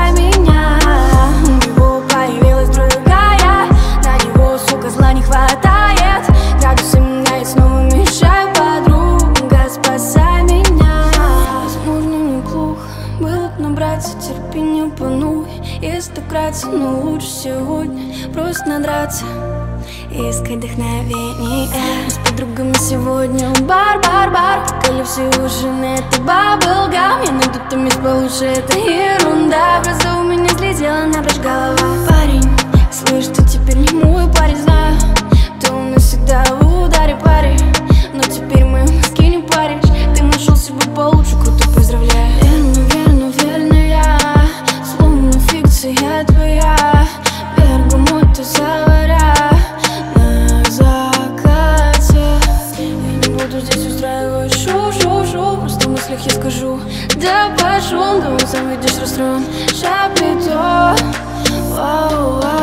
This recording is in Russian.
спасай меня. У него появилась другая, на него, сука, зла не хватает. Градусы меняют, снова мешаю, подруга, спасай меня. Возможно, неплохо было б набраться терпения понуй и стукаться, но лучше сегодня просто надраться и искать вдохновение. С подругами сегодня бар, коли все уши на это баблгам. Я найду там мест получше, это ерунда. Просто у меня слетела напрочь голова. Парень, слышь, ты теперь не мой парень, знаю. Ты у нас всегда в ударе, парень, но теперь мои мозги не паришь. Ты нашел себе получше, круто, поздравляю. Верно, я словно фикция твоя. Бергамот и заваря на закате. Я не буду здесь устраивать шоу. Просто в мыслях я скажу: да пошел, думаю, сам видишь расстроен. Шапито, вау.